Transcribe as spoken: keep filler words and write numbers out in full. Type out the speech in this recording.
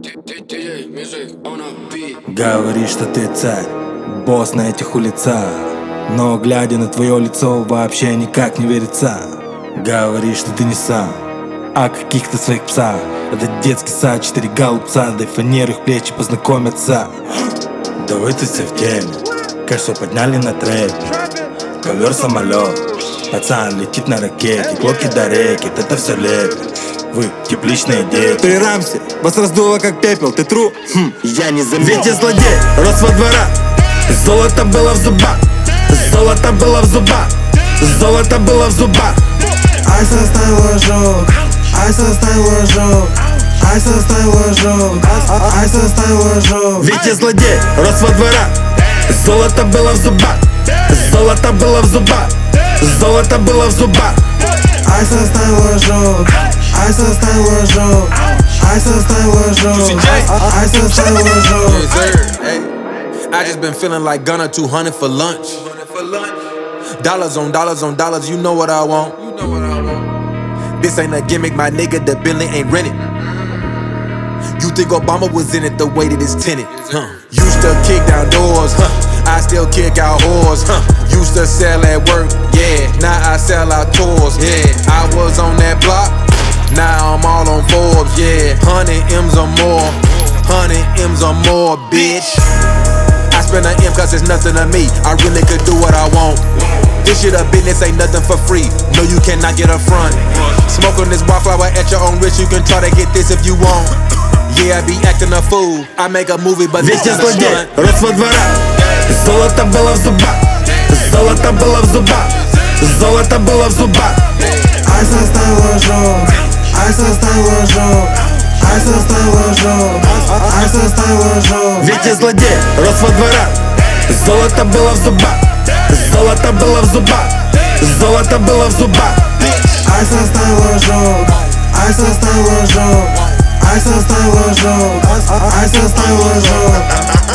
Говоришь, что ты царь, босс на этих улицах, но глядя на твое лицо вообще никак не верится. Говоришь, что ты не сам, а каких-то своих псах. Это детский сад, четыре голубца, дай фанеру их плечи познакомятся. Да вы тут все в теме, кажется, подняли на трек. Ковер самолет, пацан летит на ракете, клоки до реки, это все лепит. Вы тепличные дети. Ты Рамси, вас раздуло как пепел, ты тру? Хм, я не заметил. Ведь я злодей, рос во дворах, золото было в зубах, золото было в зубах, золото было в зубах. Ай, состай ложок, ай, состай ложок, ай, состай ложок, ай, состай ложок. Ведь я злодей, рос во дворах, золото было в зубах, золото было в зубах, золото было в зубах. Ай, состай ложок, ай, состай ложок, ай, состай ложок, ай, состай ложок. I just been feeling like Gunna two hundred for lunch. Dollars on dollars on dollars, you know what I want. This ain't a gimmick, my nigga, the Bentley ain't rented. You think Obama was in it the way that it's tinted, huh? Used to kick down doors, huh? I still kick out whores, huh? Used to sell at work, yeah. Now I sell out tours, yeah. I was on that block, now I'm all on Forbes, yeah. Hundred M's or more, hundred M's or more, bitch. I spend a M cause it's nothing to me. I really could do what I want. This shit a business, ain't nothing for free. No, you cannot get a front. Smoke on this wildflower at your own risk. You can try to get this if you want. Yeah, I be acting a fool. I make a movie, but Ведь this я is a злодей, stunt. рос во дворах, золото было в зубах, золото было в зубах, золото было в зубах. Ай, состай ложок, ай, состай ложок, ай, состай ложок, ай, состай ложок. Ведь я злодей, рос во дворах, золото было в зубах, золото было в зубах, золото было в зубах. Ай, состай ложок, ай, состай ложок, ай, состай ложок, ай, состай ложок.